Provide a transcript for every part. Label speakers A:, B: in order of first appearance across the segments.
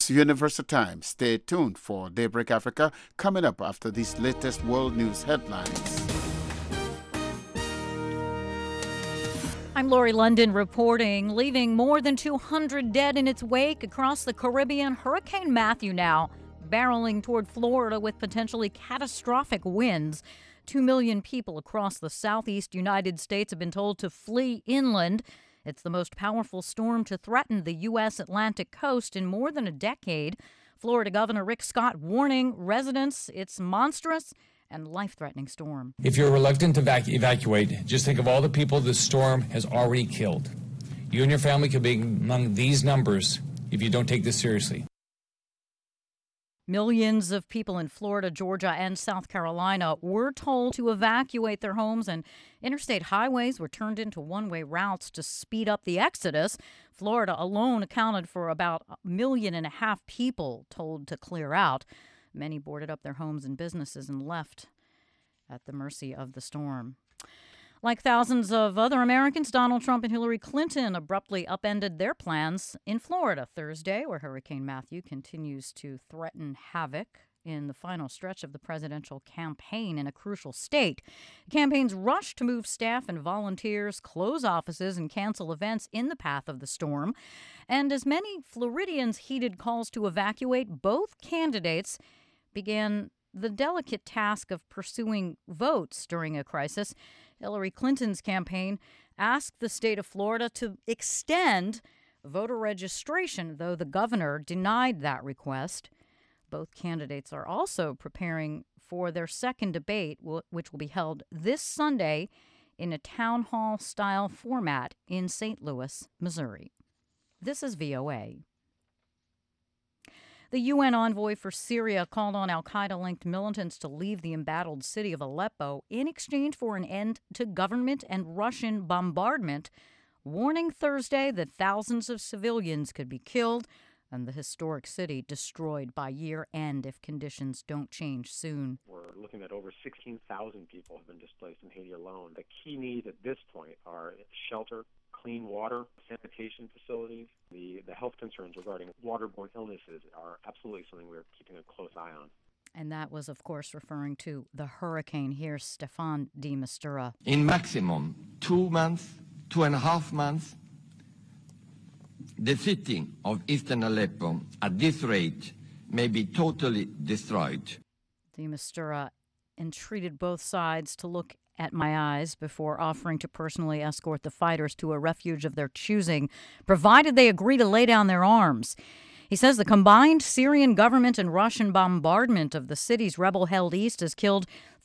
A: Universal Time. Stay tuned for Daybreak Africa coming up after these latest world news headlines.
B: I'm Lori London reporting. Leaving more than 200 dead in its wake across the Caribbean, Hurricane Matthew now barreling toward Florida with potentially catastrophic winds. 2 million people across the southeast United States have been told to flee inland. It's the most powerful storm to threaten the U.S. Atlantic coast in more than a decade. Florida Governor Rick Scott warning residents it's monstrous and life-threatening storm.
C: If you're reluctant to evacuate, just think of all the people this storm has already killed. You and your family could be among these numbers if you don't take this seriously.
B: Millions of people in Florida, Georgia, and South Carolina were told to evacuate their homes, and interstate highways were turned into one-way routes to speed up the exodus. Florida alone accounted for about 1.5 million people told to clear out. Many boarded up their homes and businesses and left at the mercy of the storm. Like thousands of other Americans, Donald Trump and Hillary Clinton abruptly upended their plans in Florida Thursday, where Hurricane Matthew continues to threaten havoc in the final stretch of the presidential campaign in a crucial state. Campaigns rushed to move staff and volunteers, close offices, and cancel events in the path of the storm. And as many Floridians heeded calls to evacuate, both candidates began the delicate task of pursuing votes during a crisis. Hillary Clinton's campaign asked the state of Florida to extend voter registration, though the governor denied that request. Both candidates are also preparing for their second debate, which will be held this Sunday in a town hall-style format in St. Louis, Missouri. This is VOA. The UN envoy for Syria called on al-Qaeda-linked militants to leave the embattled city of Aleppo in exchange for an end to government and Russian bombardment, warning Thursday that thousands of civilians could be killed and the historic city destroyed by year-end if conditions don't change soon.
D: We're looking at over 16,000 people have been displaced in Haiti alone. The key needs at this point are shelter, clean water, sanitation facilities. The health concerns regarding waterborne illnesses are absolutely something we're keeping a close eye on.
B: And that was, of course, referring to the hurricane. Here's Stefan de Mistura.
E: In maximum 2 months, 2.5 months, the city of eastern Aleppo, at this rate, may be totally destroyed.
B: De Mistura entreated both sides to look at my eyes before offering to personally escort the fighters to a refuge of their choosing, provided they agree to lay down their arms. He says the combined Syrian government and Russian bombardment of the city's rebel-held east has killed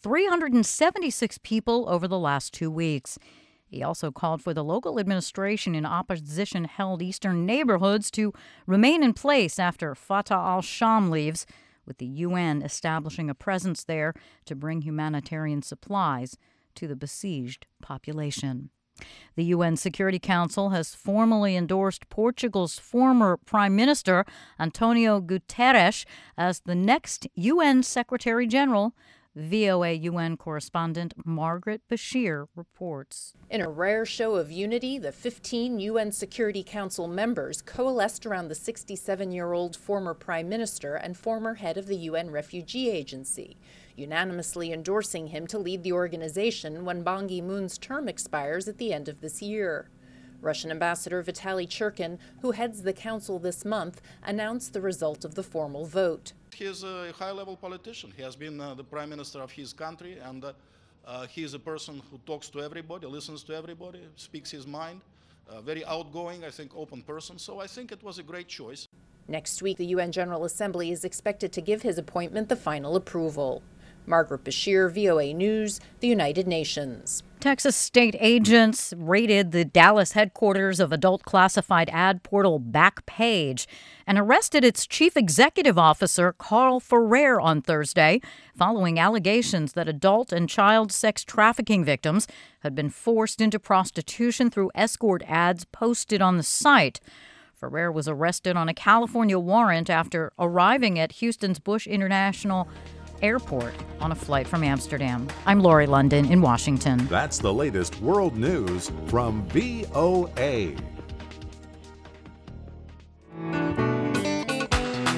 B: 376 people over the last 2 weeks. He also called for the local administration in opposition-held eastern neighborhoods to remain in place after Fatah al-Sham leaves, with the UN establishing a presence there to bring humanitarian supplies to the besieged population. The UN Security Council has formally endorsed Portugal's former Prime Minister, Antonio Guterres, as the next UN Secretary General. VOA UN correspondent Margaret Bashir reports.
F: In a rare show of unity, the 15 UN Security Council members coalesced around the 67-year-old former Prime Minister and former head of the UN Refugee Agency, unanimously endorsing him to lead the organization when Ban Ki-moon's term expires at the end of this year. Russian Ambassador Vitaly Churkin, who heads the council this month, announced the result of the formal vote.
G: He is a high-level politician. He has been the prime minister of his country, and he is a person who talks to everybody, listens to everybody, speaks his mind, very outgoing, I think, open person. So I think it was a great choice.
F: Next week, the UN General Assembly is expected to give his appointment the final approval. Margaret Bashir, VOA News, the United Nations.
B: Texas state agents raided the Dallas headquarters of adult classified ad portal Backpage and arrested its chief executive officer, Carl Ferrer, on Thursday, following allegations that adult and child sex trafficking victims had been forced into prostitution through escort ads posted on the site. Ferrer was arrested on a California warrant after arriving at Houston's Bush International Airport on a flight from Amsterdam. I'm Lori London in Washington.
H: That's the latest world news from VOA.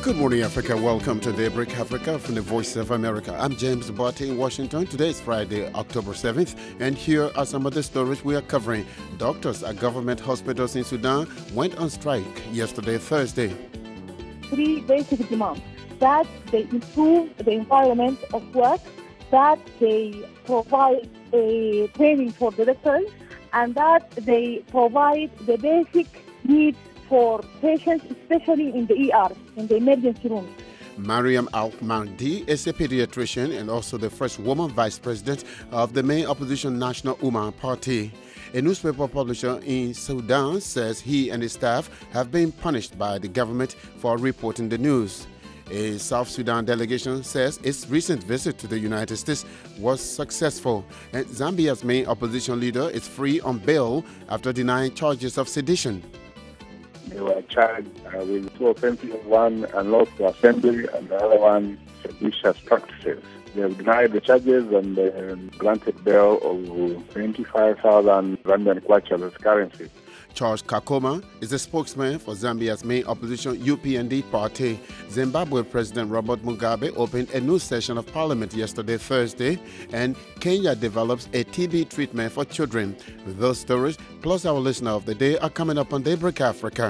A: Good morning, Africa. Welcome to Daybreak Africa from the Voice of America. I'm James Botte in Washington. Today is Friday, October 7th, and here are some of the stories we are covering. Doctors at government hospitals in Sudan went on strike yesterday, Thursday.
I: 3 basic demands: that they improve the environment of work, that they provide a training for the doctors, and that they provide the basic needs for patients, especially in the ER, in the emergency rooms.
A: Mariam Al-Mahdi is a pediatrician and also the first woman vice president of the main opposition National Umma Party. A newspaper publisher in Sudan says he and his staff have been punished by the government for reporting the news. A South Sudan delegation says its recent visit to the United States was successful, and Zambia's main opposition leader is free on bail after denying charges of sedition.
J: They were charged with two offenses, one unlawful assembly and the other one seditious practices. They have denied the charges and granted bail of 25,000 Zambian kwacha as currency.
A: Charles Kakoma is the spokesman for Zambia's main opposition UPND party. Zimbabwe President Robert Mugabe opened a new session of parliament yesterday, Thursday, and Kenya develops a TB treatment for children. With those stories, plus our listener of the day, are coming up on Daybreak Africa.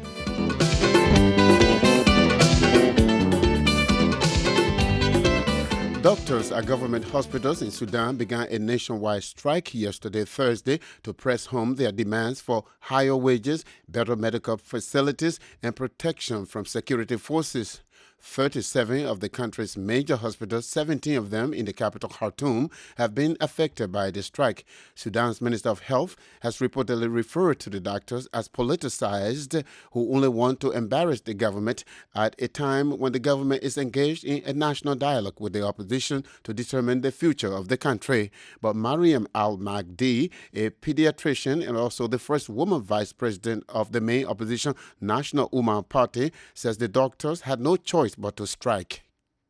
A: Doctors at government hospitals in Sudan began a nationwide strike yesterday, Thursday, to press home their demands for higher wages, better medical facilities, and protection from security forces. 37 of the country's major hospitals, 17 of them in the capital Khartoum, have been affected by the strike. Sudan's Minister of Health has reportedly referred to the doctors as politicized, who only want to embarrass the government at a time when the government is engaged in a national dialogue with the opposition to determine the future of the country. But Mariam Al-Mahdi, a pediatrician and also the first woman vice president of the main opposition National Umma Party, says the doctors had no choice but to strike.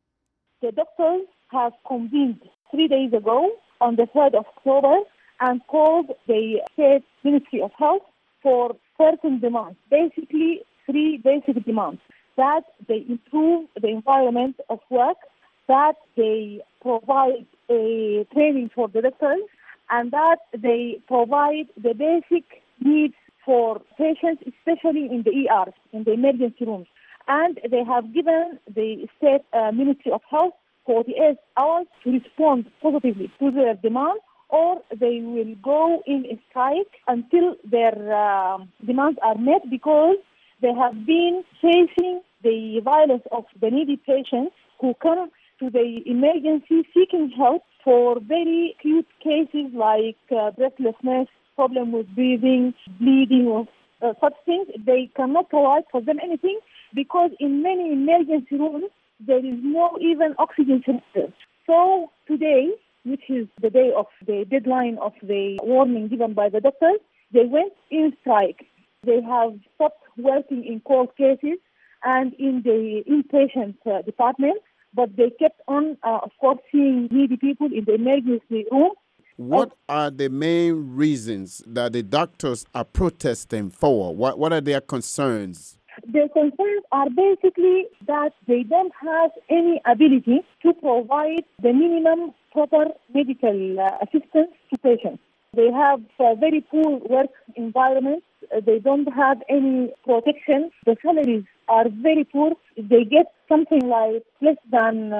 I: The doctors have convened 3 days ago on the 3rd of October and called the State Ministry of Health for certain demands, basically 3 basic demands: that they improve the environment of work, that they provide a training for the doctors, and that they provide the basic needs for patients, especially in the ERs, in the emergency rooms. And they have given the State Ministry of Health 48 hours to respond positively to their demand, or they will go in a strike until their demands are met, because they have been facing the violence of the needy patients who come to the emergency seeking help for very acute cases like breathlessness, problem with breathing, bleeding, or such things. They cannot provide for them anything, because in many emergency rooms, there is no even oxygen cylinder. So today, which is the day of the deadline of the warning given by the doctors, they went in strike. They have stopped working in cold cases and in the inpatient department, but they kept on, of course, seeing needy people in the emergency room.
A: What are the main reasons that the doctors are protesting for? What are their concerns?
I: Their concerns are basically that they don't have any ability to provide the minimum proper medical assistance to patients. They have very poor work environments. They don't have any protection. The salaries are very poor. They get something like less than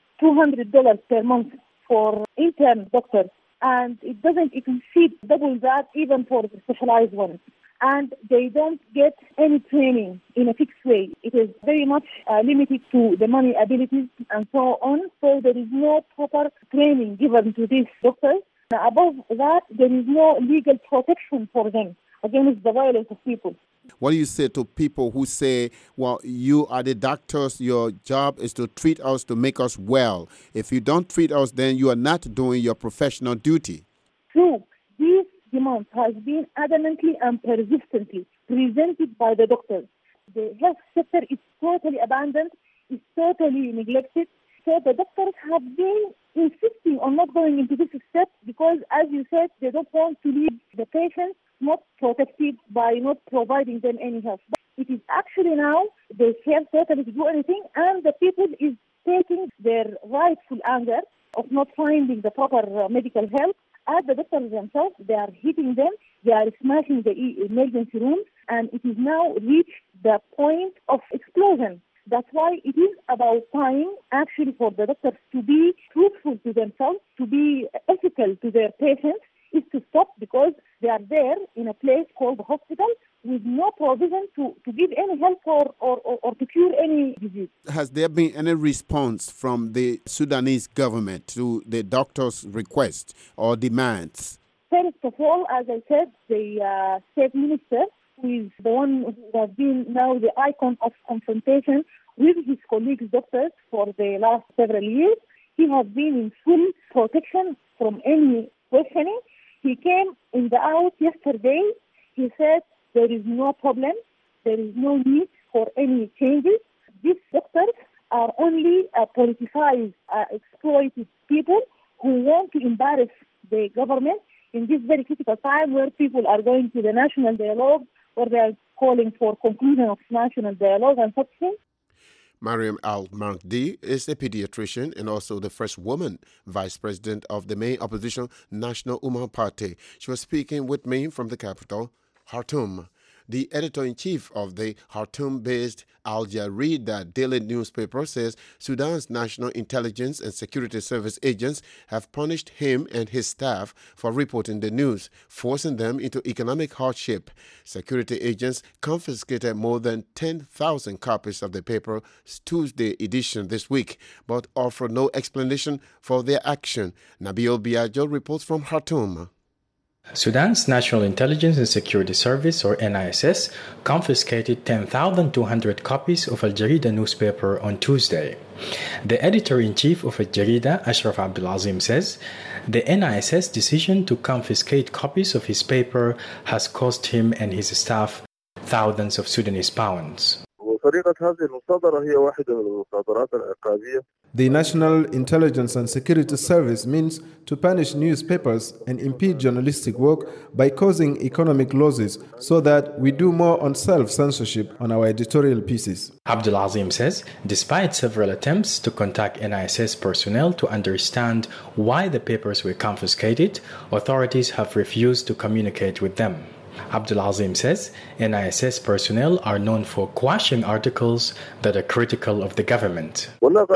I: $200 per month for intern doctors, and it doesn't exceed double that even for the specialized ones. And they don't get any training in a fixed way. It is very much limited to the money abilities and so on. So there is no proper training given to these doctors. Above that, there is no legal protection for them against the violence of people.
A: What do you say to people who say, well, you are the doctors, your job is to treat us, to make us well. If you don't treat us, then you are not doing your professional duty?
I: True. These demands has been adamantly and persistently presented by the doctors. The health sector is totally abandoned, is totally neglected. So the doctors have been insisting on not going into this step because, as you said, they don't want to leave the patients not protected by not providing them any help. But it is actually now They fail totally to do anything, and the people is taking their rightful anger of not finding the proper medical help at the doctors themselves. They are hitting them, they are smashing the emergency rooms, and it is now reached the point of explosion. That's why it is about time, actually, for the doctors to be truthful to themselves, to be ethical to their patients, is to stop, because they are there in a place called the hospital with no provision to give any help or to cure any disease.
A: Has there been any response from the Sudanese government to the doctors' request or demands?
I: First of all, as I said, the state minister, who is the one who has been now the icon of confrontation with his colleagues doctors for the last several years, he has been in full protection from any questioning. He came in the out yesterday. He said there is no problem, there is no need for any changes. These doctors are only politicized, exploited people who want to embarrass the government in this very critical time where people are going to the national dialogue, where they are calling for conclusion of national dialogue and such things.
A: Mariam Al-Mahdi is a pediatrician and also the first woman vice president of the main opposition National Umma Party. She was speaking with me from the capital, Khartoum. The editor-in-chief of the Khartoum-based Al Jarida daily newspaper says Sudan's National Intelligence and Security Service agents have punished him and his staff for reporting the news, forcing them into economic hardship. Security agents confiscated more than 10,000 copies of the paper's Tuesday edition this week, but offer no explanation for their action. Nabil Biagio reports from Khartoum.
K: Sudan's National Intelligence and Security Service, or NISS, confiscated 10,200 copies of Al Jarida newspaper on Tuesday. The editor-in-chief of Al Jarida, Ashraf Abdulazim, says the NISS decision to confiscate copies of his paper has cost him and his staff thousands of Sudanese pounds.
L: The National Intelligence and Security Service means to punish newspapers and impede journalistic work by causing economic losses so that we do more on self-censorship on our editorial pieces.
K: Abdulazim says, despite several attempts to contact NISS personnel to understand why the papers were confiscated, authorities have refused to communicate with them. Abdulazim says NISS personnel are known for quashing articles that are critical of the government.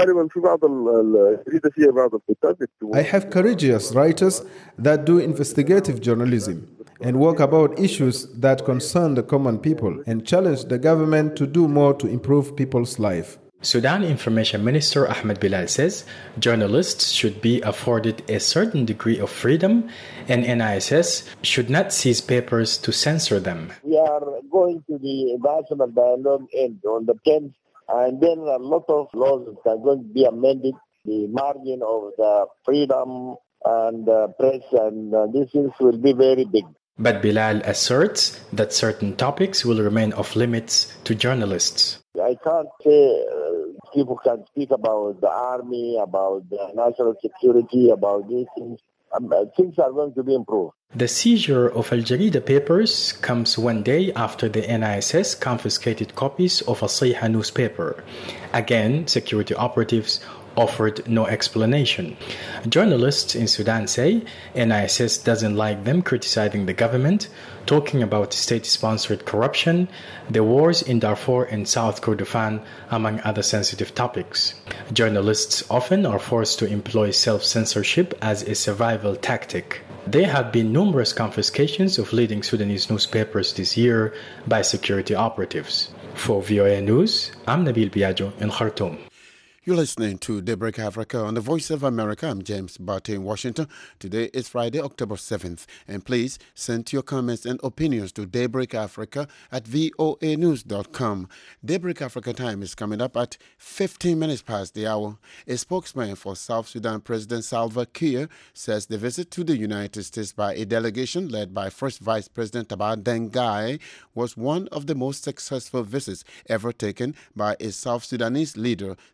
L: I have courageous writers that do investigative journalism and work about issues that concern the common people and challenge the government to do more to improve people's life.
K: Sudan Information Minister Ahmed Bilal says journalists should be afforded a certain degree of freedom and NISS should not seize papers to censor them.
M: We are going to the national dialogue end on the 10th, and then a lot of laws are going to be amended. The margin of the freedom and press and these things will be very big.
K: But Bilal asserts that certain topics will remain off limits to journalists.
M: I can't say people can speak about the army, about the national security, about these things. Things are going to be improved.
K: The seizure of Al Jarida papers comes one day after the NISS confiscated copies of As-Sayha newspaper. Again, security operatives offered no explanation. Journalists in Sudan say NISS doesn't like them criticizing the government, talking about state-sponsored corruption, the wars in Darfur and South Kordofan, among other sensitive topics. Journalists often are forced to employ self-censorship as a survival tactic. There have been numerous confiscations of leading Sudanese newspapers this year by security operatives. For VOA News, I'm Nabil Biagio in Khartoum.
A: You're listening to Daybreak Africa on the Voice of America. I'm James Barty in Washington. Today is Friday, October 7th. And please send your comments and opinions to Daybreak Africa at voanews.com. Daybreak Africa time is coming up at 15 minutes past the hour. A spokesman for South Sudan President Salva Kiir says the visit to the United States by a delegation led by First Vice President Taban Dengai was one of the most successful visits ever taken by a South Sudanese leader since the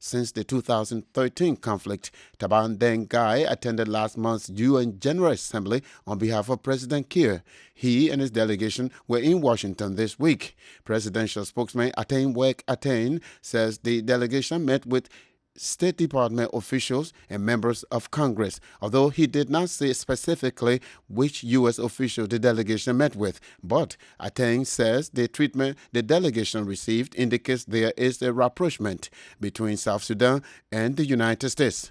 A: 2013 conflict. Taban Deng Gai attended last month's UN General Assembly on behalf of President Kiir. He and his delegation were in Washington this week. Presidential spokesman Atain Wek Atain says the delegation met with State Department officials and members of Congress, although he did not say specifically which U.S. official the delegation met with. But Atain says the treatment the delegation received indicates there is a rapprochement between South Sudan and the United States.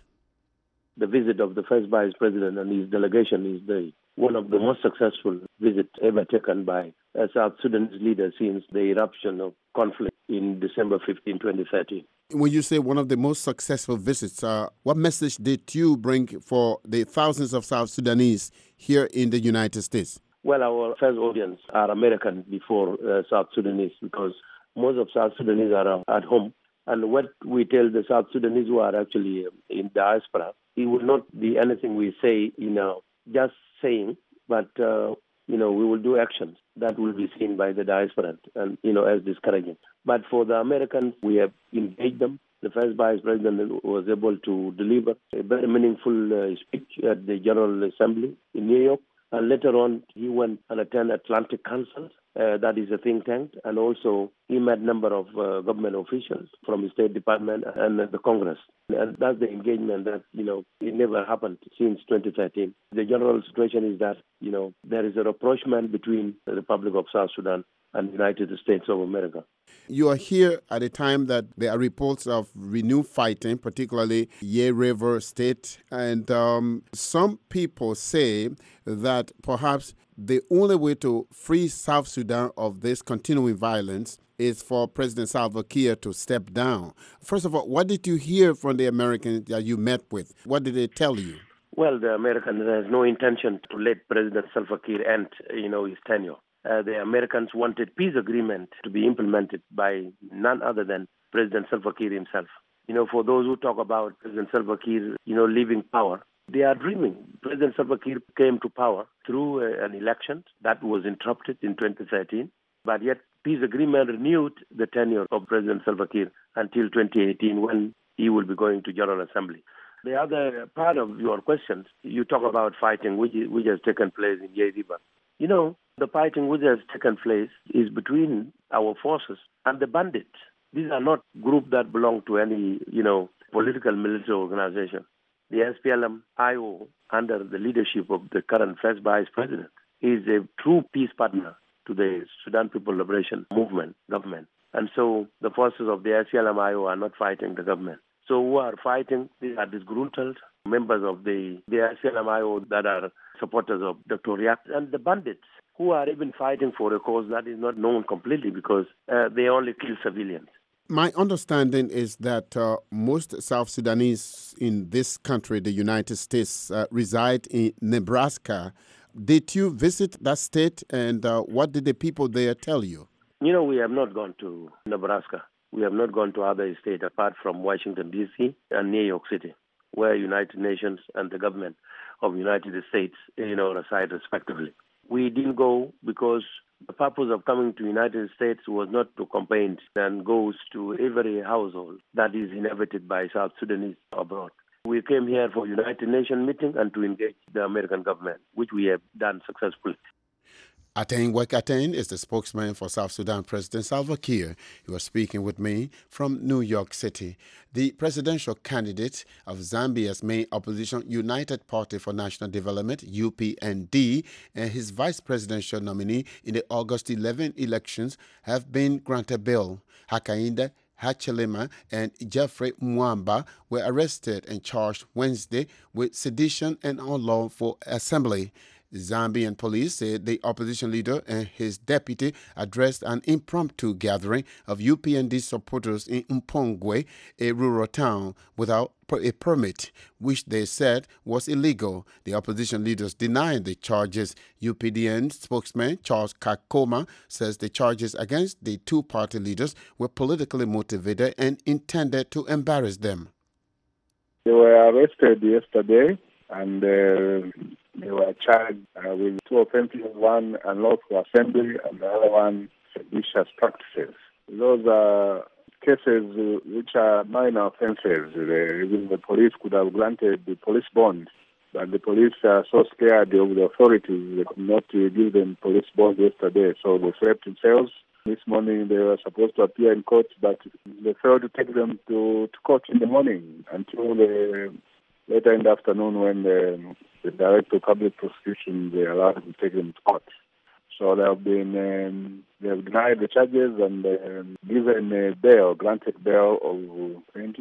N: The visit of the first Vice President and his delegation is one of the most successful visits ever taken by a South Sudanese leader since the eruption of conflict in December 15, 2013.
A: When you say one of the most successful visits, what message did you bring for the thousands of South Sudanese here in the United States?
N: Well, our first audience are American before South Sudanese, because most of South Sudanese are at home. And what we tell the South Sudanese who are actually in diaspora, it will not be anything we say, just saying, but, we will do actions that will be seen by the diaspora and, as discouraging. But for the Americans, we have engaged them. The first Vice President was able to deliver a very meaningful speech at the General Assembly in New York. And later on, he went and attended Atlantic Council, that is a think tank, and also he met a number of government officials from the State Department and the Congress. And that's the engagement that, it never happened since 2013. The general situation is that, there is a rapprochement between the Republic of South Sudan and the United States of America.
A: You are here at a time that there are reports of renewed fighting, particularly Ye River State. And some people say that perhaps the only way to free South Sudan of this continuing violence is for President Salva Kiir to step down. First of all, what did you hear from the Americans that you met with? What did they tell you?
N: Well, the Americans has no intention to let President Salva Kiir end, his tenure. The Americans wanted peace agreement to be implemented by none other than President Salva Kiir himself. For those who talk about President Salva Kiir, leaving power, they are dreaming. President Salva Kiir came to power through an election that was interrupted in 2013, but yet peace agreement renewed the tenure of President Salva Kiir until 2018 when he will be going to General Assembly. The other part of your questions, you talk about fighting which has taken place in Ye River. The fighting which has taken place is between our forces and the bandits. These are not groups that belong to any, political military organization. The SPLM-IO, under the leadership of the current first Vice President, is a true peace partner to the Sudan People Liberation Movement government. And so the forces of the SPLM-IO are not fighting the government. So who are fighting? These are disgruntled members of the SPLM-IO that are supporters of Dr. Riek, and the bandits who are even fighting for a cause that is not known completely because they only kill civilians.
A: My understanding is that most South Sudanese in this country, the United States, reside in Nebraska. Did you visit that state, and what did the people there tell you?
N: We have not gone to Nebraska. We have not gone to other states apart from Washington, D.C. and New York City, where United Nations and the government of the United States, reside respectively. We didn't go because the purpose of coming to the United States was not to campaign and goes to every household that is inhabited by South Sudanese abroad. We came here for United Nations meeting and to engage the American government, which we have done successfully.
A: Atain Wek Atain is the spokesman for South Sudan President Salva Kiir. He was speaking with me from New York City. The presidential candidate of Zambia's main opposition United Party for National Development, UPND, and his vice presidential nominee in the August 11 elections have been granted bail. Hakainde Hichilema and Jeffrey Mwamba were arrested and charged Wednesday with sedition and unlawful assembly. Zambian police said the opposition leader and his deputy addressed an impromptu gathering of UPND supporters in Mpongwe, a rural town, without a permit, which they said was illegal. The opposition leaders denied the charges. UPDN spokesman Charles Kakoma says the charges against the two party leaders were politically motivated and intended to embarrass them.
J: They were arrested yesterday and they were charged with two offenses, one unlawful assembly and the other one seditious practices. Those are cases which are minor offences. Even the police could have granted the police bond, but the police are so scared of the authorities they could not give them police bond yesterday, so they slept in cells. This morning they were supposed to appear in court, but they failed to take them to court in the morning until later in the afternoon when the Director of Public Prosecution, they allowed them to take them to court. So they have denied the charges and given a bail, granted bail of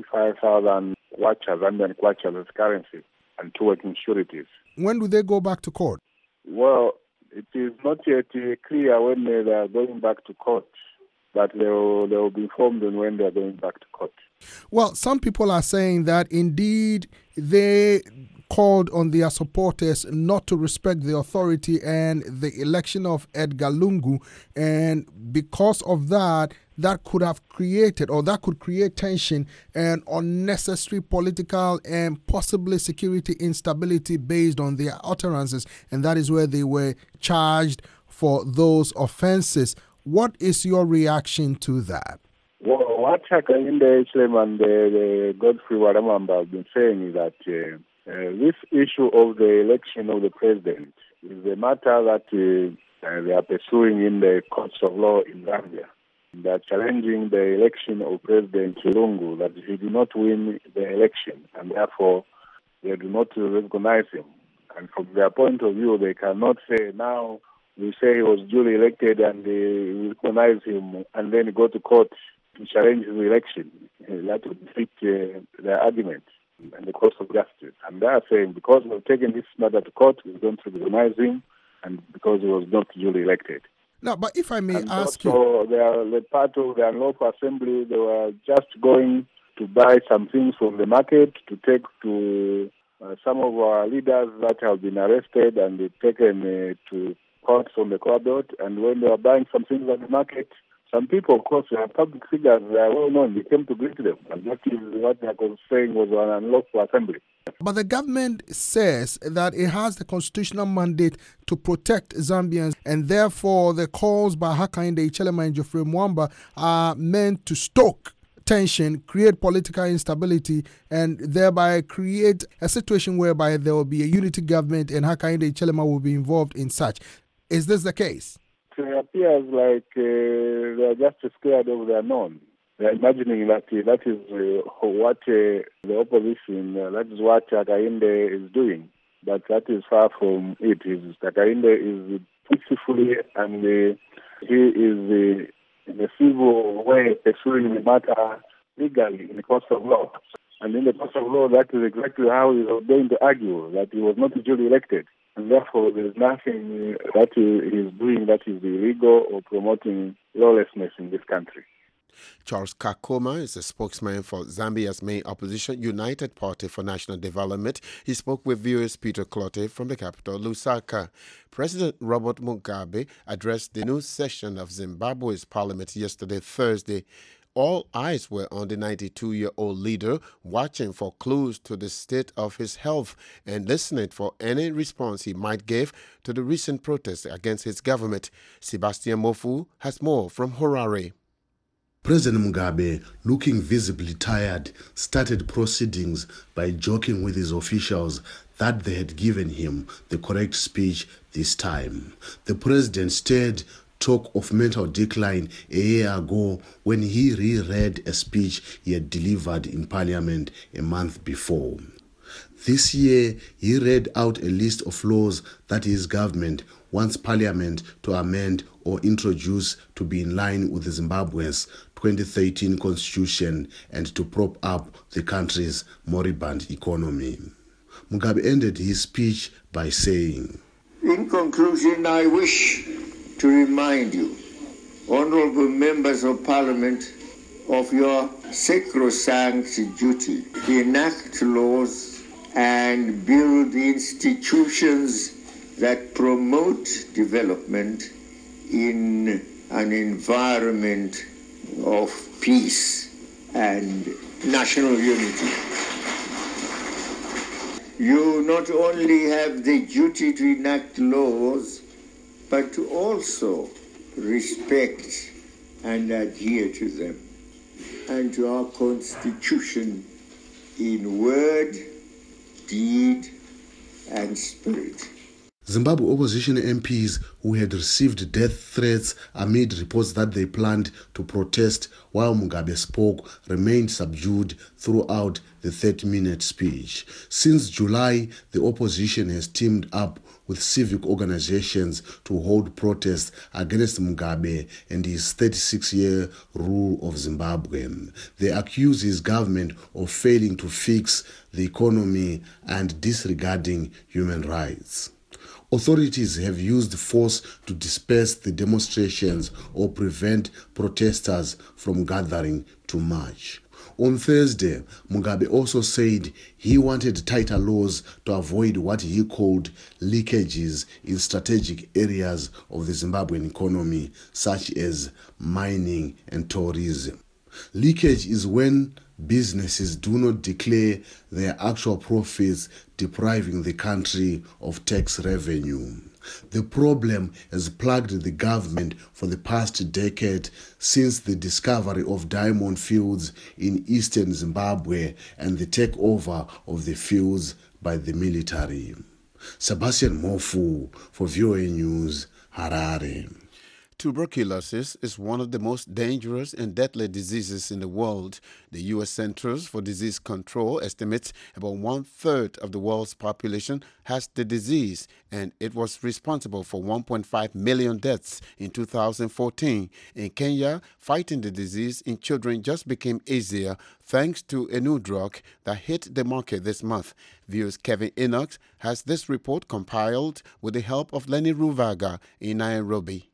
J: 25,000 Zambian kwachas as currency and 2 working sureties.
O: When do they go back to court?
J: Well, it is not yet clear when they are going back to court, but they will be informed on when they are going back to court.
O: Well, some people are saying that indeed they called on their supporters not to respect the authority and the election of Edgar Lungu, and because of that could have created, or that could create tension and unnecessary political and possibly security instability based on their utterances, and that is where they were charged for those offenses. What is your reaction to that?
J: Well, what Hakainde Hichilema and the Godfrey Waramamba have been saying is that this issue of the election of the president is a matter that they are pursuing in the courts of law in Zambia. They are challenging the election of President Lungu, that he did not win the election, and therefore they do not recognize him. And from their point of view, they cannot say now we say he was duly elected and we recognize him and then go to court to challenge his election. That would defeat their argument and the course of justice. And they are saying because we've taken this matter to court, we don't recognize him, and because he was not duly elected.
O: Now, but if I may ask
J: you... they are the part of the unlawful assembly. They were just going to buy some things from the market to take to some of our leaders that have been arrested and taken to court from the court belt. And when they were buying some things at the market, some people, of course, public figures, they are well known, they came to greet them. And that is what they were saying was an unlawful assembly.
O: But the government says that it has the constitutional mandate to protect Zambians, and therefore the calls by Hakainde Hichilema and Geoffrey Mwamba are meant to stoke tension, create political instability, and thereby create a situation whereby there will be a unity government and Hakainde Hichilema will be involved in such. Is this the case?
J: It appears like they are just scared of the unknown. They are imagining that that is what the opposition, that is what Hakainde is doing. But that is far from it. Hakainde is peacefully and he is in a civil way pursuing the matter legally in the court of law. And in the court of law, that is exactly how he was going to argue, that he was not duly elected. And therefore, there is nothing that he is doing that is illegal or promoting lawlessness in this country.
A: Charles Kakoma is a spokesman for Zambia's main opposition, United Party for National Development. He spoke with viewers Peter Clotte from the capital, Lusaka. President Robert Mugabe addressed the new session of Zimbabwe's parliament yesterday, Thursday. All eyes were on the 92-year-old leader, watching for clues to the state of his health and listening for any response he might give to the recent protests against his government. Sebastian Mofu has more from Harare.
P: President Mugabe, looking visibly tired, started proceedings by joking with his officials that they had given him the correct speech this time. The president stirred talk of mental decline a year ago when he reread a speech he had delivered in Parliament a month before. This year, he read out a list of laws that his government wants Parliament to amend or introduce to be in line with Zimbabwe's 2013 constitution and to prop up the country's moribund economy. Mugabe ended his speech by saying,
Q: "In conclusion, I wish to remind you, honorable members of Parliament, of your sacrosanct duty to enact laws and build institutions that promote development in an environment of peace and national unity. You not only have the duty to enact laws, but to also respect and adhere to them. and to our Constitution in word, deed, and spirit.
P: Zimbabwe opposition MPs who had received death threats amid reports that they planned to protest while Mugabe spoke remained subdued throughout the 30-minute speech. Since July, the opposition has teamed up with civic organizations to hold protests against Mugabe and his 36-year rule of Zimbabwe. They accuse his government of failing to fix the economy and disregarding human rights. Authorities have used force to disperse the demonstrations or prevent protesters from gathering to march. On Thursday, Mugabe also said he wanted tighter laws to avoid what he called leakages in strategic areas of the Zimbabwean economy, such as mining and tourism. Leakage is when businesses do not declare their actual profits, depriving the country of tax revenue. The problem has plagued the government for the past decade since the discovery of diamond fields in eastern Zimbabwe and the takeover of the fields by the military. Sebastian Mofu for VOA News, Harare.
A: Tuberculosis is one of the most dangerous and deadly diseases in the world. The U.S. Centers for Disease Control estimates about 1/3 of the world's population has the disease, and it was responsible for 1.5 million deaths in 2014. In Kenya, fighting the disease in children just became easier thanks to a new drug that hit the market this month. VOA's Kevin Enoch has this report compiled with the help of Lenny Ruvaga in Nairobi.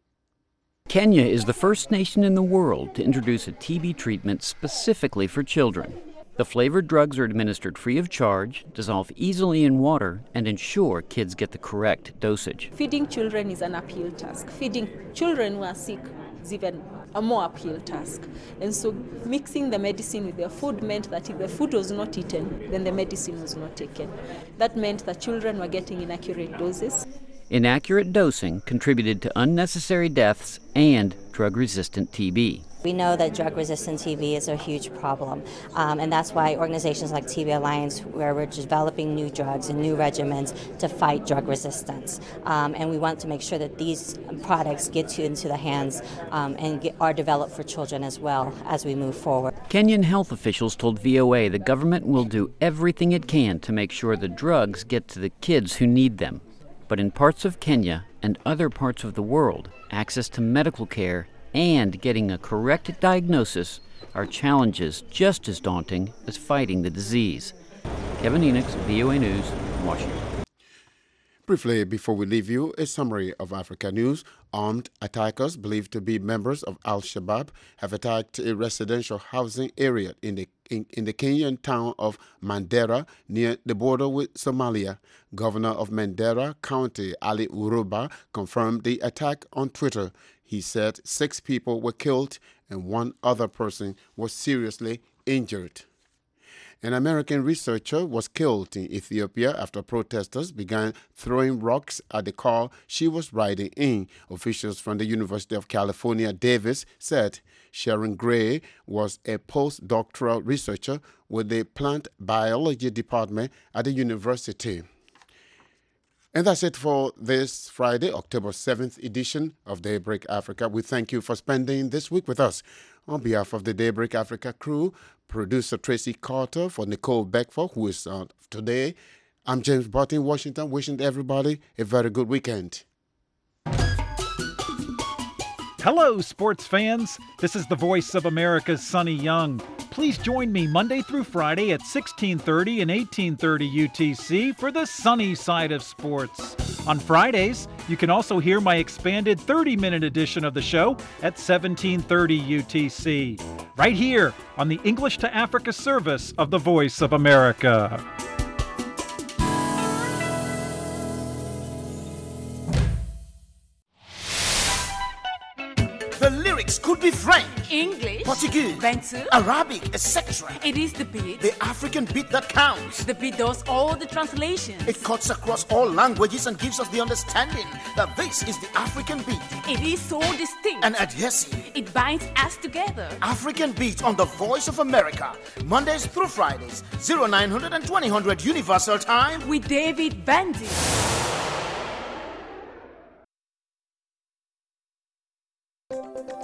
R: Kenya is the first nation in the world to introduce a TB treatment specifically for children. The flavored drugs are administered free of charge, dissolve easily in water, and ensure kids get the correct dosage.
S: Feeding children is an uphill task. Feeding children who are sick is even a more uphill task. And so mixing the medicine with their food meant that if the food was not eaten, then the medicine was not taken. That meant that children were getting inaccurate doses.
R: Inaccurate dosing contributed to unnecessary deaths and drug-resistant TB.
T: We know that drug-resistant TB is a huge problem, and that's why organizations like TB Alliance, where we're developing new drugs and new regimens to fight drug resistance. And we want to make sure that these products get into the hands and are developed for children as well as we move forward.
R: Kenyan health officials told VOA the government will do everything it can to make sure the drugs get to the kids who need them. But in parts of Kenya and other parts of the world, access to medical care and getting a correct diagnosis are challenges just as daunting as fighting the disease. Kevin Enoch, VOA News, Washington.
A: Briefly, before we leave you, a summary of Africa news. Armed attackers believed to be members of Al-Shabaab have attacked a residential housing area in the Kenyan town of Mandera near the border with Somalia. Governor of Mandera County, Ali Uruba, confirmed the attack on Twitter. He said 6 people were killed and 1 other person was seriously injured. An American researcher was killed in Ethiopia after protesters began throwing rocks at the car she was riding in. Officials from the University of California, Davis, said Sharon Gray was a postdoctoral researcher with the plant biology department at the university. And that's it for this Friday, October 7th edition of Daybreak Africa. We thank you for spending this week with us. On behalf of the Daybreak Africa crew, producer Tracy Carter, for Nicole Beckford, who is on today, I'm James Barton in Washington, wishing everybody a very good weekend.
U: Hello, sports fans. This is the voice of America's Sonny Young. Please join me Monday through Friday at 1630 and 1830 UTC for the sunny side of sports. On Fridays, you can also hear my expanded 30-minute edition of the show at 1730 UTC, right here on the English to Africa service of the Voice of America.
C: The lyrics could be French,
V: English,
C: Portuguese,
V: Bantu,
C: Arabic, etc.
V: It is the beat.
C: The African beat that counts.
V: The beat does all the translations.
C: It cuts across all languages and gives us the understanding that this is the African beat.
V: It is so distinct
C: and adhesive.
V: It binds us together.
C: African beat on the Voice of America, Mondays through Fridays, 0900 and 2000 Universal Time
V: with David Bandy.